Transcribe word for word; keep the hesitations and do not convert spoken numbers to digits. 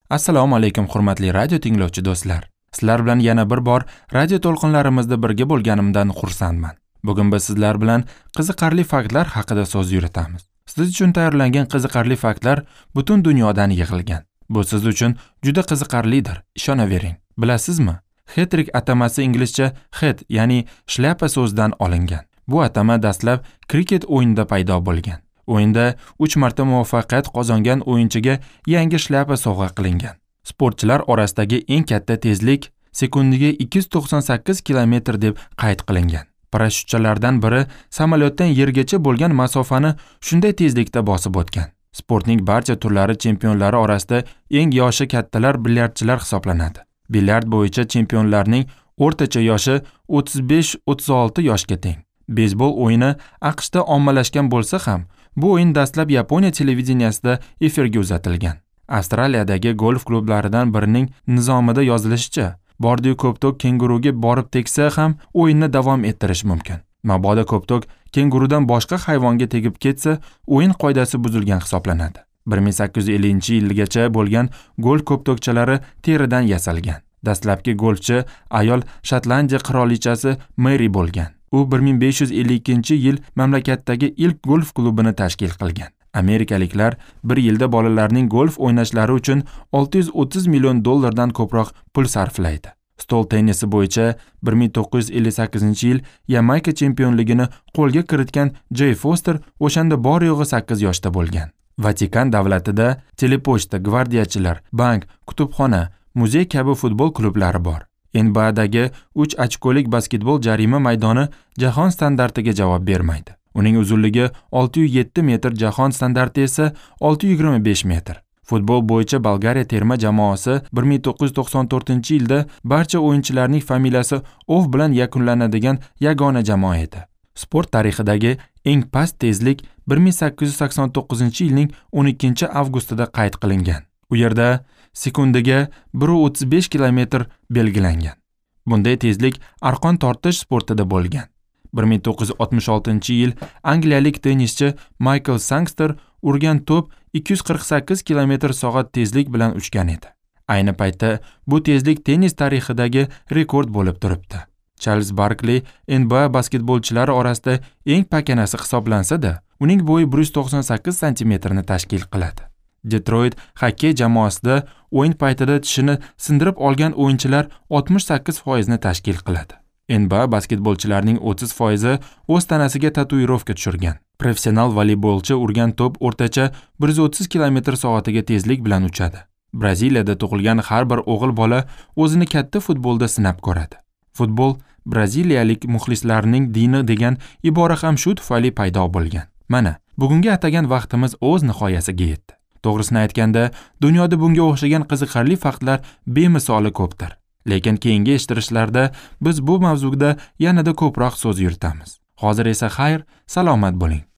Assalomu alaykum hurmatli radio tinglovchi do'stlar. Sizlar bilan yana bir bor radio to'lqinlarimizda birga bo'lganimdan xursandman. Bugun biz sizlar bilan qiziqarli faktlar haqida so'z yuritamiz. Siz uchun tayyorlangan qiziqarli faktlar butun dunyodan yig'ilgan. Bu siz uchun juda qiziqarlidir, ishonavering. Bilasizmi? Hat-trick atamasi inglizcha hat, ya'ni shlyapa so'zidan olingan. Bu atama dastlab kriket o'yinida paydo bo'lgan. O'yinda uch marta muvaffaqiyat qozongan o'yinchiga yangi shlyapa sovg'a qilingan. Sportchilar orasidagi eng katta tezlik sekundiga ikki yuz to'qson sakkiz kilometr deb qayd qilingan. Parashyutchilardan biri samolyotdan yergacha bo'lgan masofani shunday tezlikda bosib o'tgan. Sportning barcha turlari chempionlari orasida eng yoshi kattalar bilyardchilar hisoblanadi. Bilyard bo'yicha chempionlarning o'rtacha yoshi o'ttiz besh o'ttiz olti yoshga teng. Beysbol o'yini AQShda ommalashgan bo'lsa ham, bu o'yin dastlab Yaponiya televideniyasida efirga uzatilgan. Avstraliyadagi golf klublaridan birining nizomida yozilishicha, bordi-yu ko'ptok kenguruga borib tegsa ham o'yinni davom ettirish mumkin. Mabodo ko'ptok kengurudan boshqa hayvonga tegib ketsa, o'yin qoidasi buzilgan hisoblanadi. bir ming sakkiz yuz ellinchi yilgacha bo'lgan golf ko'ptokchalari teridan yasalgan. Dastlabki golfchi ayol Shotlandiya qirolichasi Mary bo'lgan. U bir ming besh yuz ellik ikkinchi yil mamlakatdagi ilk golf klubini tashkil qilgan. Amerikaliklar bir yilda bolalarning golf o'ynashlari uchun olti yuz o'ttiz million dollardan ko'proq pul sarflaydi. Stol tennisi bo'yicha bir ming to'qqiz yuz ellik sakkizinchi yil Yamayka chempionligini qo'lga kiritgan Jay Foster o'shanda bor yo'g'i sakkiz yoshda bo'lgan. Vatikan davlatida telepochta, gvardiyachilar, bank, kutubxona, muzey kabi futbol klublari bor. N B A'dagi uch ochkolik basketbol jarima maydoni jahon standartiga javob bermaydi. Uning uzunligi olti yuz yetti metr, jahon standarti esa olti yuz yigirma besh metr. Futbol bo'yicha Bolgariya terma jamoasi bir ming to'qqiz yuz to'qson to'rtinchi yilda barcha o'yinchilarning familiyasi ov bilan yakunlanadigan yagona jamoa edi. Sport tarixidagi eng past tezlik bir ming sakkiz yuz sakson to'qqizinchi yilning o'n ikkinchi avgustida qayd qilingan. U yerda sekundiga bir yuz o'ttiz besh kilometr belgilangan. Bunday tezlik arqon tortish sportida bo'lgan. bir ming to'qqiz yuz oltmish oltinchi yil angliyalik tennischi Michael Sangster urgan to'p ikki yuz qirq sakkiz kilometr soat tezlik bilan uchgan edi. Ayni paytda bu tezlik tennis tarixidagi rekord bo'lib turibdi. Charles Barkley N B A basketbolchilari orasida eng pakanasi hisoblansa-da, uning bo'yi bir yuz to'qson sakkiz santimetrni tashkil qiladi. Detroit xokkey jamoasida o'yin paytida tishini sindirib olgan o'yinchilar oltmish sakkiz foiz ni tashkil qiladi. N B A basketbolchilarining o'ttiz foizi o'z tanasiga tatuirovka tushirgan. Professional voleybolchi urgan to'p o'rtacha bir yuz o'ttiz kilometr soatiga tezlik bilan uchadi. Braziliyada tug'ilgan har bir o'g'il bola o'zini katta futbolda sinab ko'radi. Futbol braziliyalik muxlislarning dini degan ibora ham shu tufayli paydo bo'lgan. Mana, bugungi atagan vaqtimiz o'z nihoyasiga yetdi. To'g'risini aytganda, dunyoda bunga o'xshagan qiziqarli faktlar bemisoli ko'pdir. Lekin keyingi eshittirishlarda biz bu mavzuda yanada ko'proq so'z yuritamiz. Hozir esa xayr, salomat bo'ling.